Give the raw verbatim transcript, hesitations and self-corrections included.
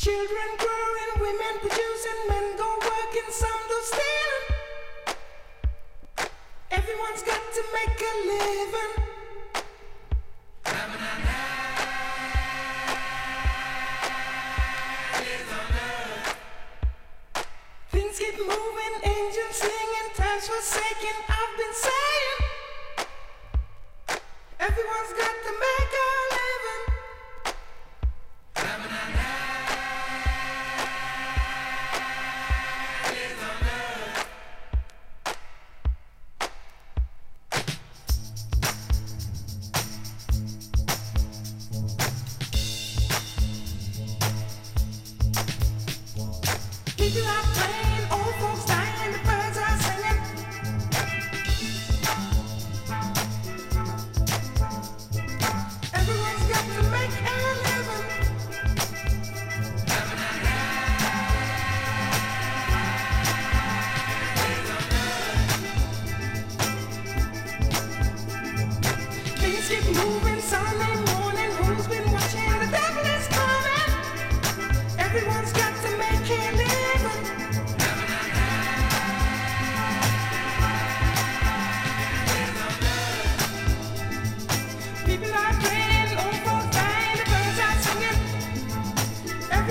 Children growing, women producing, men go working, some do stealing. Everyone's got to make a living. Things keep moving, angels singing, time's forsaken. I've been saying, everyone's got to make a living. People are playing, old folks dying, the birds are singing. Everyone's got to make a living. Things keep moving, Sunday morning, who's been watching? The devil is coming. Everyone's got